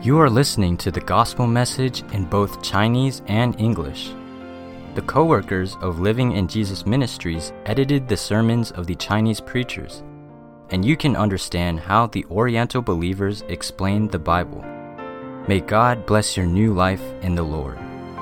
You are listening to the gospel message in both Chinese and English. The co-workers of Living in Jesus Ministries edited the sermons of the Chinese preachers, and you can understand how the Oriental believers explained the Bible. May God bless your new life in the Lord.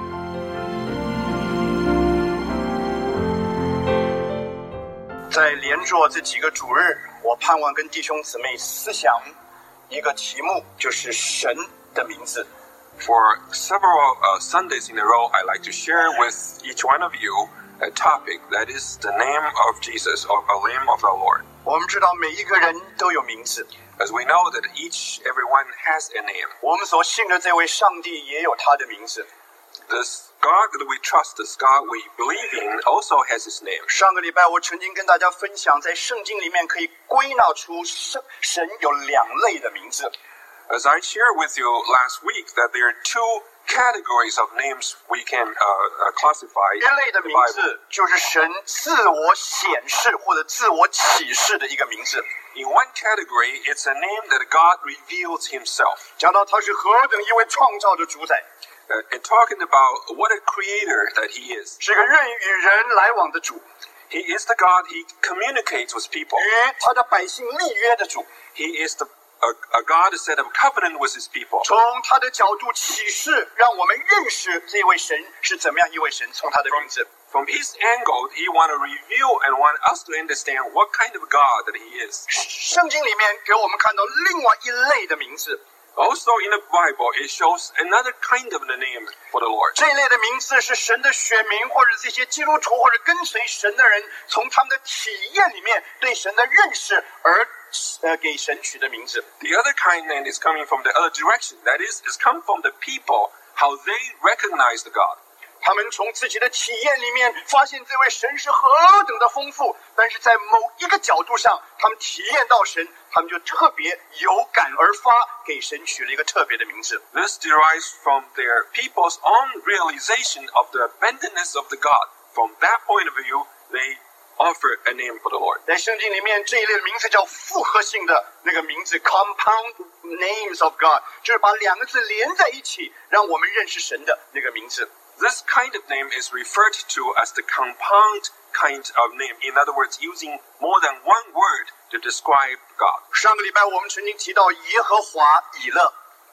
在连着这几个主日，我盼望跟弟兄姊妹思想一个题目，就是神的名字。 For several Sundays in a row, I like to share with each one of you a topic that is the name of Jesus, or the name of the Lord. 我们知道每一个人都有名字， As we know that everyone has a name. 我们所信的这位上帝也有他的名字。 This God that we trust, this God we believe in, also has his name. 上个礼拜我曾经跟大家分享，在圣经里面可以归纳出神有两类的名字。 As I shared with you last week, that there are two categories of names we can classify 一类的 in the 名 Bible. 字就是神自我显示或者自我启示的一个名字。 In one category, it's a name that God reveals himself. 讲到他是何等一位创造的主宰， And talking about what a creator that he is. 是个愿与人来往的主， He is the God, he communicates with people. 与他的百姓立约的主。 He is a God that set up a covenant with his people. 从他的角度启示，让我们认识这位神是怎么样一位神。从他的名字， From his angle, he want to reveal and want us to understand what kind of God that he is. 圣经里面给我们看到另外一类的名字， Also in the Bible, it shows another kind of the name for the Lord. 这一类的名字是神的选民或者这些基督徒或者跟随神的人，从他们的体验里面对神的认识而给神取的名字。 The other kind then is coming from the other direction. That is come from the people, how they recognize the God. 他们从自己的体验里面发现这位神是何等的丰富，但是在某一个角度上，他们体验到神，他们就特别有感而发，给神取了一个特别的名字。 This derives from their people's own realization of the abundance of the God. From that point of view, they offer a name for the Lord. 在圣经里面，这一类的名字叫复合性的那个名字 ，compound names of God， 就是把两个字连在一起，让我们认识神的那个名字。 This kind of name is referred to as the compound kind of name. In other words, using more than one word to describe God. 上个礼拜我们曾经提到耶和华以勒，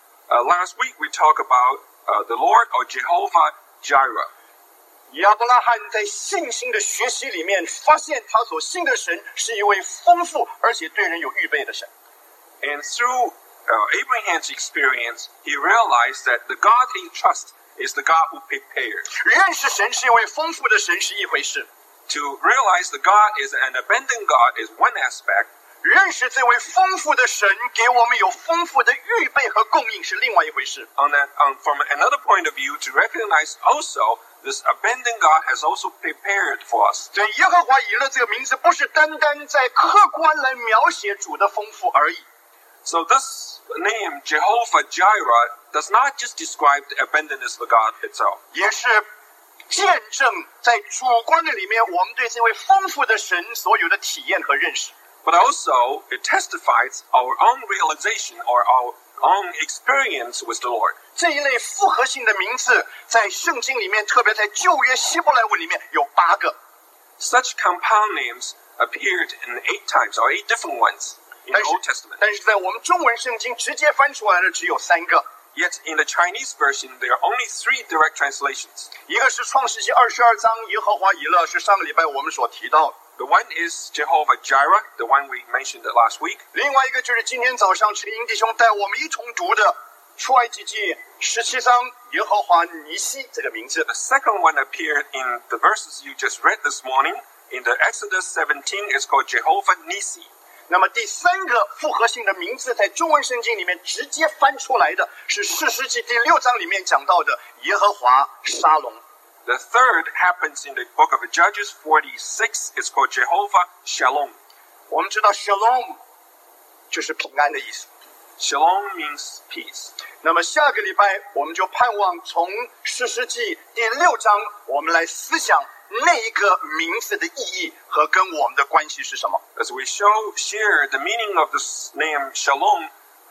Last week we talked about the Lord or Jehovah Jireh. 亚伯拉罕在信心的学习里面，发现他所信的神是一位丰富而且对人有预备的神。 And through Abraham's experience, he realized that the God he trusts is the God who prepared. 认识神是一位丰富的神是一回事， To realize the God is an abundant God is one aspect. 认识这位丰富的神给我们有丰富的预备和供应是另外一回事。 From another point of view, to recognize also this abundant God has also prepared for us. 对，耶和华以勒这个名字不是单单在客观来描写主的丰富而已， So this name, Jehovah Jireh, does not just describe the abundance of God itself. 也是见证在主观的里面我们对这位丰富的神所有的体验和认识。 But also, it testifies our own realization or our own experience with the Lord. 这一类复合性的名字在圣经里面，特别在旧约希伯来文里面有8个， Such compound names appeared in 8 times, or 8 different ones in the Old Testament. 但是在我们中文圣经直接翻出来的只有3个。 Yet in the Chinese version, there are only 3 direct translations. 一个是创世纪22章耶和华以勒，是上个礼拜我们所提到的。 The one is Jehovah Jireh, the one we mentioned last week. 另外一个就是今天早上陈英弟兄带我们一同读的出埃及记17章耶和华尼西这个名字。 The second one appeared in the verses you just read this morning. In the Exodus 17, it's called Jehovah Nissi. 那么第3个复合性的名字在中文圣经里面直接翻出来的是士师记第6章里面讲到的耶和华沙龙。 The third happens in the book of Judges 46. It's called Jehovah Shalom. 我们知道 shalom 就是平安的意思。 Shalom means peace. 那么下个礼拜我们就盼望从士师记第6章，我们来思想那一个名字的意义和跟我们的关系是什么。 As we share the meaning of this name Shalom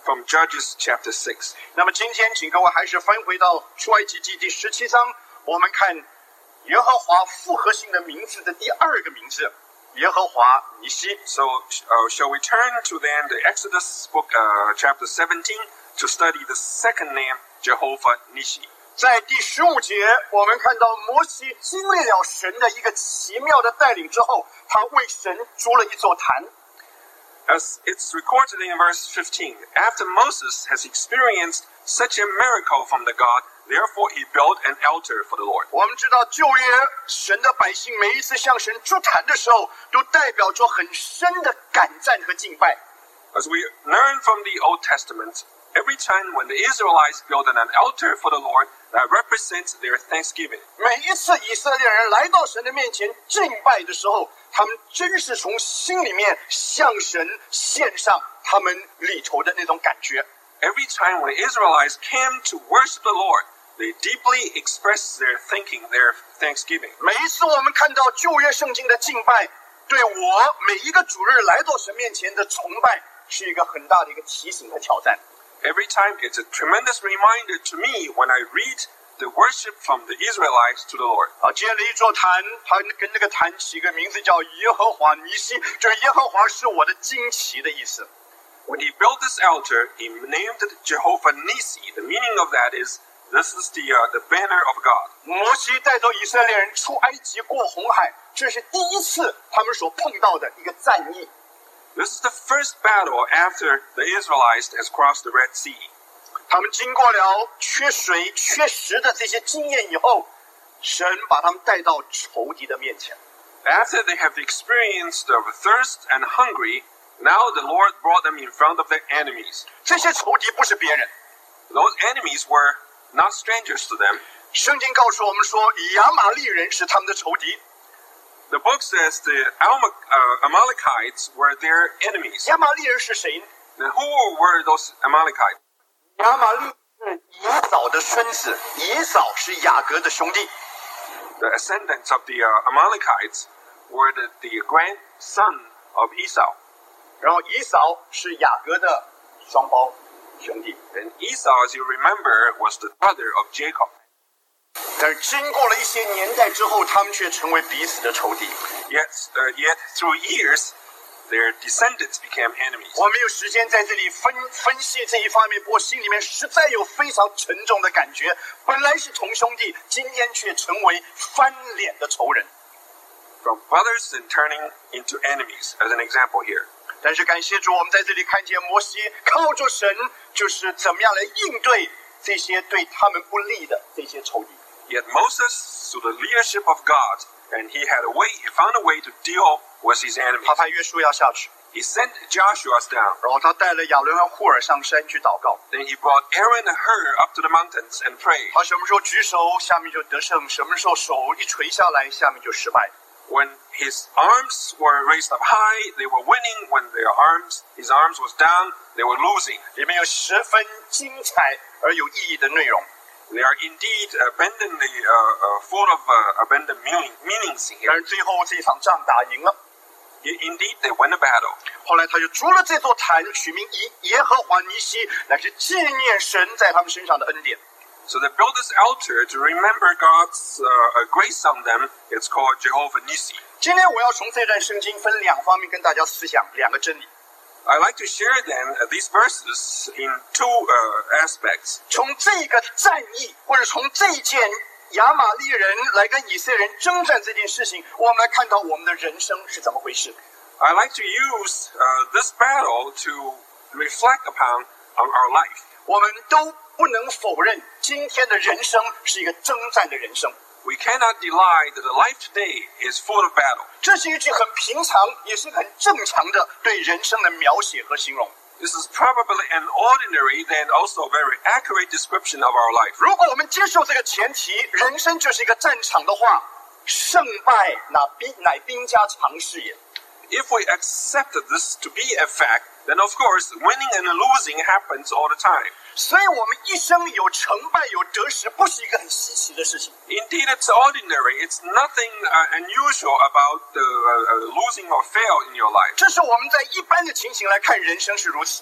from Judges chapter 6. 那么今天，请各位还是翻回到出埃及记第17章，我们看耶和华复合性的名字的第二个名字，耶和华尼西。 So shall we turn to then the Exodus book, chapter 17, to study the second name, Jehovah Nissi. 在第15节，我们看到摩西经历了神的一个奇妙的带领之后，他为神筑了一座坛。 As it's recorded in verse 15, after Moses has experienced such a miracle from the God, therefore he built an altar for the Lord. 我们知道旧约神的百姓每一次向神筑坛的时候，都代表着很深的感赞和敬拜。 As we learn from the Old Testament, every time when the Israelites built an altar for the Lord, that represents their thanksgiving. 每一次以色列人来到神的面前敬拜的时候，他们真是从心里面向神献上他们里头的那种感觉。 Every time when the Israelites came to worship the Lord, they deeply expressed their thinking, their thanksgiving. 每一次我们看到旧约圣经的敬拜，对我每一个主日来到神面前的崇拜，是一个很大的一个提醒和挑战。 Every time it's a tremendous reminder to me when I read the worship from the Israelites to the Lord. 建了一座坛，他跟那个坛起个名字叫耶和华尼西，就是耶和华是我的旌旗的意思。 When he built this altar, he named it Jehovah Nissi. The meaning of that is, this is the banner of God. 摩西带着以色列人出埃及过红海，这是第一次他们所碰到的一个战役。 This is the first battle after the Israelites has crossed the Red Sea. 他们经过了缺水、缺食的这些经验以后，神把他们带到仇敌的面前。 After they have experienced of thirst and hungry, now the Lord brought them in front of their enemies. 这些仇敌不是别人， Those enemies were not strangers to them. 圣经告诉我们说，亚玛利人是他们的仇敌。 The book says the Amalekites were their enemies. 亚玛利人是谁呢？ Now, who were those Amalekites? 亚玛利是以扫的孙子，以扫是雅各的兄弟。 The ascendants of the Amalekites were the grandson of Esau. 然后以扫是雅各的双胞兄弟。 And Esau, as you remember, was the brother of Jacob. 但是经过了一些年代之后，他们却成为彼此的仇敌。 Yet through years, their descendants became enemies. 我没有时间在这里分析这一方面，不过心里面实在有非常沉重的感觉。本来是同兄弟，今天却成为翻脸的仇人。 From brothers and turning into enemies, as an example here. 但是感谢主，我们在这里看见摩西靠着神，就是怎么样来应对这些对他们不利的这些仇敌。 Yet Moses, through the leadership of God, and he found a way to deal with his enemies. 他派约书亚下去， He sent Joshua down. 然后他带了亚伦和户尔上山去祷告。 Then he brought Aaron and Hur up to the mountains and prayed. 他什么时候举手，下面就得胜；什么时候手一垂下来，下面就失败。 When his arms were raised up high, they were winning. When his arms was down, they were losing. 里面有十分精彩而有意义的内容。 They are indeed abundantly full of abundant meanings here. 但是最后这场仗打赢了。 Indeed, they won a battle. 后来他就筑了这座坛，取名耶和华尼西，乃是纪念神在他们身上的恩典。 So they built this altar to remember God's grace on them. It's called Jehovah Nissi. 今天我要从这段圣经分两方面跟大家思想两个真理。 I'd like to share then these verses in two aspects. 从这个战役，或者从这件亚玛利人来跟以色列人征战这件事情，我们来看到我们的人生是怎么回事。 I'd like to use this battle to reflect upon our life. 我们都不能否认，今天的人生是一个征战的人生。 We cannot deny that the life today is full of battle. 这是一句很平常，也是很正常的对人生的描写和形容。 This is probably an ordinary, then also very accurate description of our life. 如果我们接受这个前提，人生就是一个战场的话，胜败乃兵家常事也。 If we accept this to be a fact, then of course winning and losing happens all the time. 所以我们一生有成败有得失，不是一个很稀奇的事情。 Indeed, it's ordinary. It's nothing unusual about losing or fail in your life. 这是我们在一般的情形来看，人生是如此。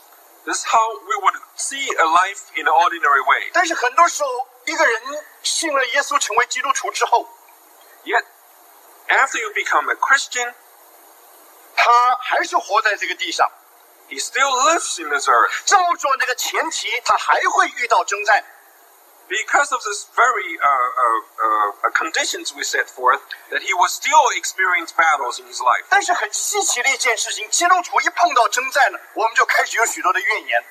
This is how we would see a life in an ordinary way. 但是很多时候，一个人信了耶稣成为基督徒之后， Yet, after you become a Christian, 他还是活在这个地上。 he still lives in this earth. 照着那个前提，他还会遇到征战。 Because of this very conditions we set forth, that he will still experience battles in his life. 但是很稀奇的一件事情，基督徒一碰到征战呢，我们就开始有许多的怨言。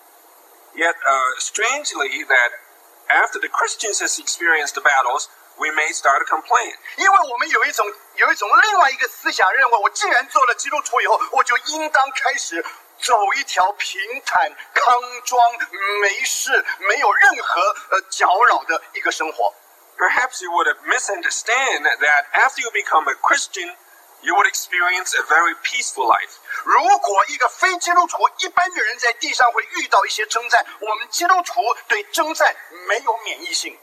Yet, strangely, that after the Christians has experienced the battles, we may start to complain. 因为我们有一种另外一个思想，认为我既然做了基督徒以后，我就应当开始走一条平坦、康庄、没事、没有任何搅扰的一个生活。 Perhaps you would misunderstand that after you become a Christian, you would experience a very peaceful life. 如果一个非基督徒一般的人在地上会遇到一些征战，我们基督徒对征战没有免疫性。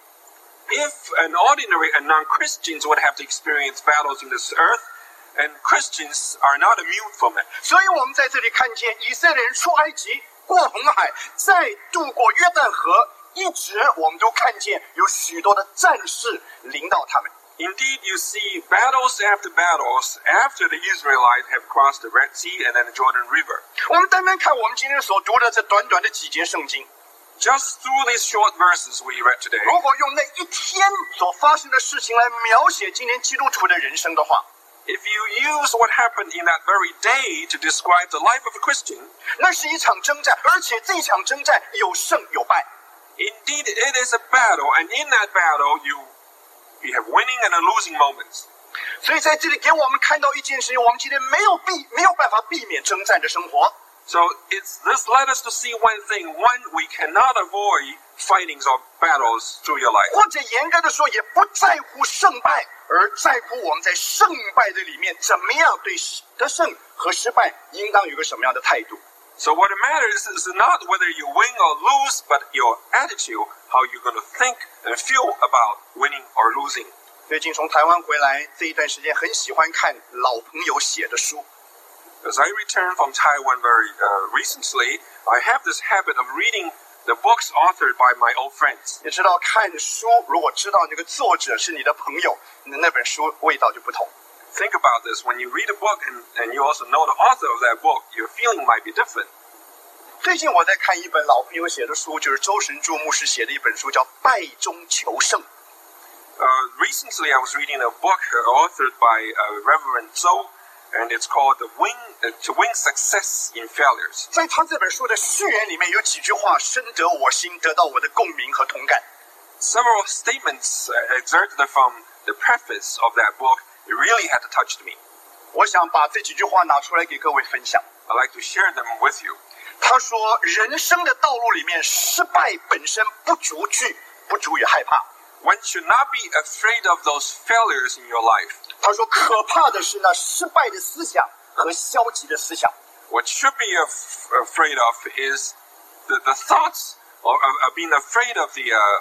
If an ordinary and non-Christians would have to experience battles in this earth, and Christians are not immune from it. 所以我们在这里看见以色列人出埃及、过红海，再渡过约旦河，一直我们都看见有许多的战事临到他们。 Indeed, you see battles after battles after the Israelites have crossed the Red Sea and then the Jordan River. 我们单单看我们今天所读的这短短的几节圣经， Just through these short verses we read today, 如果用那一天所发生的事情来描写今天基督徒的人生的话， if you use what happened in that very day to describe the life of a Christian, 那是一场征战，而且这场征战有胜有败。 indeed it is a battle, and in that battle you have winning and losing moments. 所以在这里给我们看到一件事情，我们今天没有办法避免征战的生活。 So this led us to see one thing. One, we cannot avoid fightings or battles through your life. 或者严格的说，也不在乎胜败，而在乎我们在胜败的里面怎么样对得胜和失败应当有个什么样的态度。 So what it matters is not whether you win or lose, but your attitude, how you're going to think and feel about winning or losing. 最近从台湾回来这一段时间，很喜欢看老朋友写的书。 As I returned from Taiwan very recently, I have this habit of reading the books authored by my old friends. 也知道看书，如果知道那个作者是你的朋友，那本书味道就不同。 Think about this. When you read a book and you also know the author of that book, your feeling might be different. 最近我在看一本老朋友写的书，就是周神柱牧师写的一本书，叫《败中求胜》。 Recently, I was reading a book authored by Reverend Zhou, and it's called To Win Success in Failures. 在他这本书的序言里面有几句话深得我心，得到我的共鸣和同感。 Several statements excerpted from the preface of that book, it really had touched me. 我想把这几句话拿出来给各位分享。 I'd like to share them with you. 他说，人生的道路里面，失败本身不足惧，不足以害怕。 One should not be afraid of those failures in your life. 他说，可怕的是那失败的思想和消极的思想。 What should be afraid of is the thoughts of being afraid of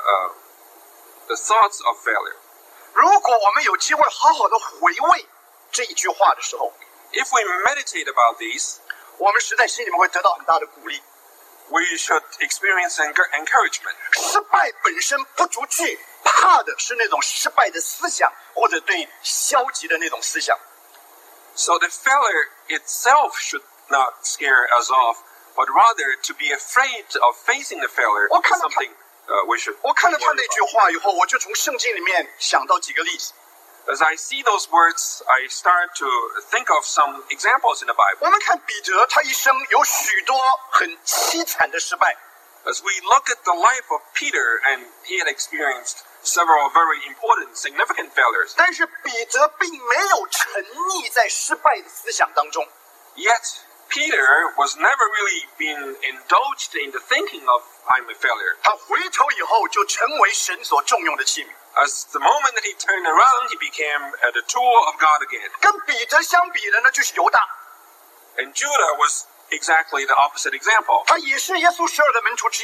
the thoughts of failure. 如果我们有机会好好的回味这一句话的时候， If we meditate about these, 我们实在心里面会得到很大的鼓励。 we should experience encouragement. 失败本身不足惧，怕的是那种失败的思想，或者对消极的那种思想。 So the failure itself should not scare us off, but rather to be afraid of facing the failure is something we should. 我看了他那句话以后，我就从圣经里面想到几个例子。 As I see those words, I start to think of some examples in the Bible. 我们看彼得，他一生有许多很凄惨的失败， As we look at the life of Peter, and he had experienced several very important, significant failures. 但是彼得并没有沉溺在失败的思想当中。 Yet, Peter was never really being indulged in the thinking of, I'm a failure. 他回头以后就成为神所重用的器皿。 As the moment that he turned around, he became the tool of God again. 跟彼得相比的呢，就是犹大， And Judah was exactly the opposite example. 他也是耶稣12的门徒之一。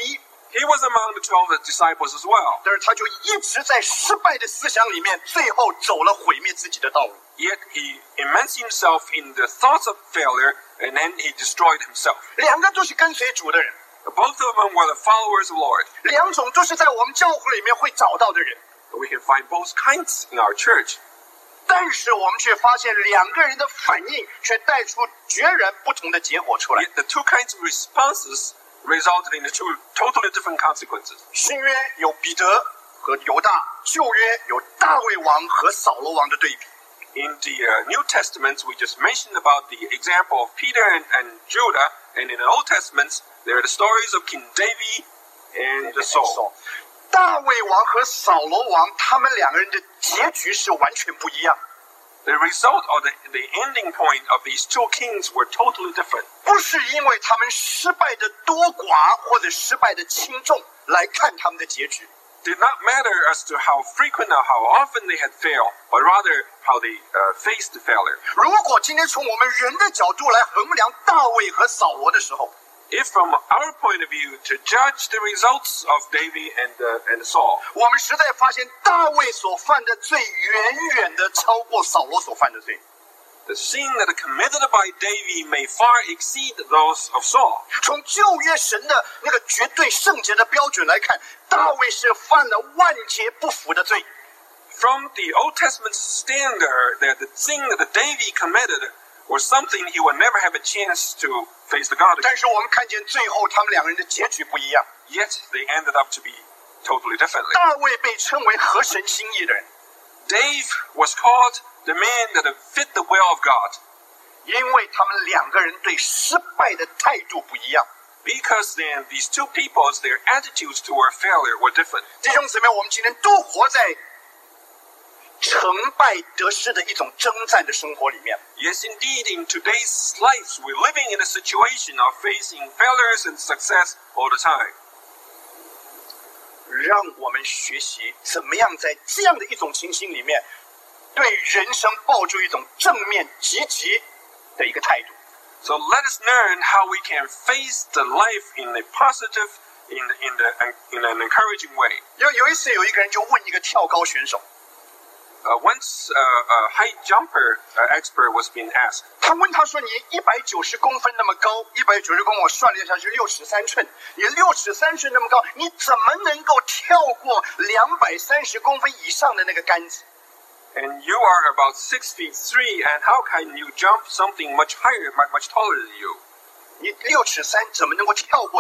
He was among the 12 disciples as well. 但是他就一直在失败的思想里面，最后走了毁灭自己的道路。 Yet he immersed himself in the thoughts of failure, and then he destroyed himself. 两个都是跟随主的人， Both of them were the followers of the Lord. 两种都是在我们教会里面会找到的人。 We can find both kinds in our church. 但是我们却发现两个人的反应却带出决然不同的结果出来。 Yet the two kinds of responses resulted in the two totally different consequences. 新约有彼得和犹大，旧约有大卫王和扫罗王的对比。 In the New Testament, we just mentioned about the example of Peter and Judah, and in the Old Testament, there are the stories of King David and Saul. 大卫王和扫罗王，他们两个人的结局是完全不一样。 The result or the ending point of these two kings were totally different. 不是因为他们失败的多寡或者失败的轻重来看他们的结局， Did not matter as to how frequent or how often they had failed, but rather how they faced the failure. 如果今天从我们人的角度来衡量大卫和扫罗的时候， If from our point of view to judge the results of David and Saul, 我们实在发现大卫所犯的罪远远的超过扫罗所犯的罪。 the sin that are committed by David may far exceed those of Saul. 从旧约神的那个绝对圣洁的标准来看，大卫是犯了万劫不复的罪。 From the Old Testament standard, that the sin that David committed was something he would never have a chance to face the God again. 但是我们看见最后他们两个人的结局不一样。 Yet they ended up to be totally differently. 大卫被称为合神心意的人， Dave was called the man that fit the will of God 因为他们两个人对失败的态度不一样。 because then these two peoples, their attitudes toward failure were different. 弟兄姊妹，我们今天都活在成败得失的一种征战的生活里面。 Yes, indeed, in today's lives, we're living in a situation of facing failures and success all the time. 让我们学习怎么样在这样的一种情形里面，对人生抱住一种正面积极的一个态度。 So let us learn how we can face the life in a positive, in an encouraging way. 有一次，有一个人就问一个跳高选手， Once a high jumper expert was being asked, 他问他说：“你190公分那么高，190公分，我算了一下是63寸，你63寸那么高，你怎么能够跳过230公分以上的那个杆子？” and you are about 6'3", and how can you jump something much higher, much taller than you? 你6'3"怎么能够跳过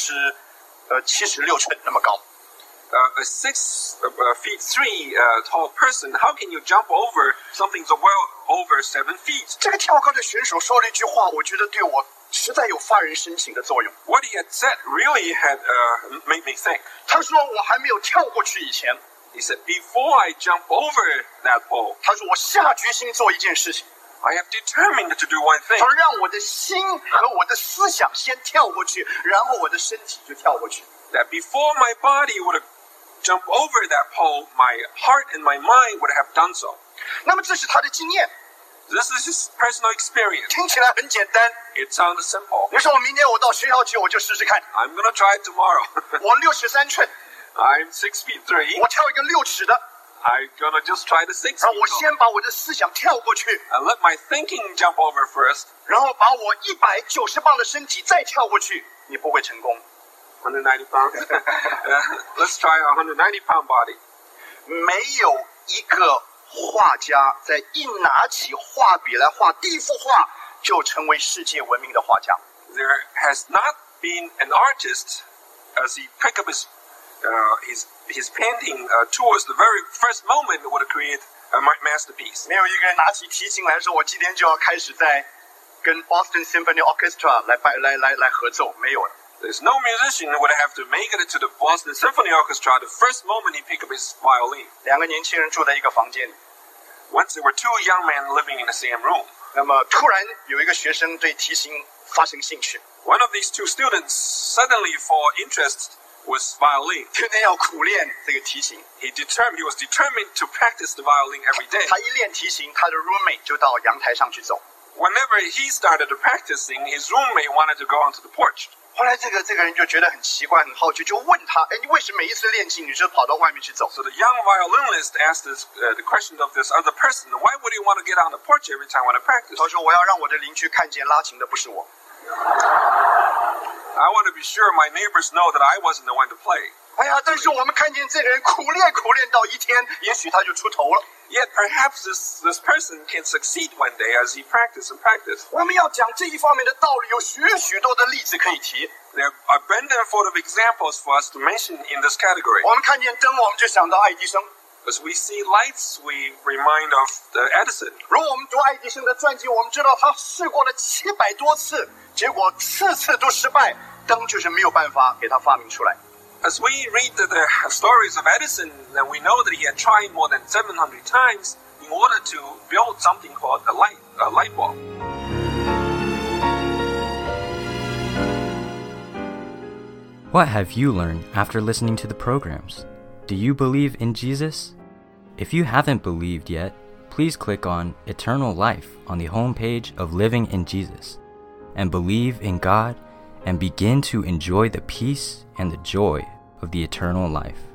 76寸那么高？ A 6'3" tall person, how can you jump over something so well over 7 feet? 这个跳高的选手说了一句话，我觉得对我实在有发人深省的作用。 What he had said really had made me think. 他说：“我还没有跳过去以前， He said, before I jump over that pole, 他说我下决心做一件事情， I have determined to do one thing. 他说让我的心和我的思想先跳过去，然后我的身体就跳过去。 That before my body would have jumped over that pole, my heart and my mind would have done so. 那么这是他的经验， This is his personal experience. 听起来很简单。 It sounds simple. 你说我明天我到学校去，我就试试看。 I'm going to try it tomorrow. 我63寸， I'm 6'3". 我跳一个6尺的， I'm going to just try the 6 feet. 然后我先把我的思想跳过去， And let my thinking jump over first. 然后把我190磅的身体再跳过去，你不会成功。 190 pounds. Let's try a 190-pound body. 没有一个画家在一拿起画笔来画第一幅画，就成为世界闻名的画家。 There has not been an artist as he picked up his painting towards the very first moment would create a masterpiece. 没有一个人拿起提琴来说，我今天就要开始在跟 Boston Symphony Orchestra 来合奏，没有了。 There's no musician who would have to make it to the Boston Symphony Orchestra the first moment he picked up his violin. 两个年轻人住在一个房间里， Once there were two young men living in the same room. 那么突然有一个学生对提琴发生兴趣， One of these two students suddenly for interest was violin. 天天要苦练这个提琴。 He was determined to practice the violin every day. 他一练提琴，他的 roommate 就到阳台上去走。 Whenever he started practicing, his roommate wanted to go onto the porch. 后来这个人就觉得很奇怪，很好奇，就问他：你为什么每一次练琴你就跑到外面去走？ So the young violinist asked the question of this other person, why would you want to get on the porch every time when I practice? 他说：我要让我的邻居看见拉琴的不是我。 I want to be sure my neighbors know that I wasn't the one to play. 哎呀，但是我们看见这个人苦练到一天，也许他就出头了。 Yet perhaps this person can succeed one day as he practices and practices. 我们要讲这一方面的道理，有许多的例子可以提。 There are abundant of examples for us to mention in this category. 我们看见灯，我们就想到爱迪生。 As we see lights, we remind of the Edison. 如果我们读爱迪生的传记，我们知道他试过了700多次，结果次次都失败，灯就是没有办法给他发明出来。 As we read the stories of Edison, then we know that he had tried more than 700 times in order to build something called a light bulb. What have you learned after listening to the programs? Do you believe in Jesus? If you haven't believed yet, please click on Eternal Life on the homepage of Living in Jesus and believe in God and begin to enjoy the peace and the joy of the eternal life.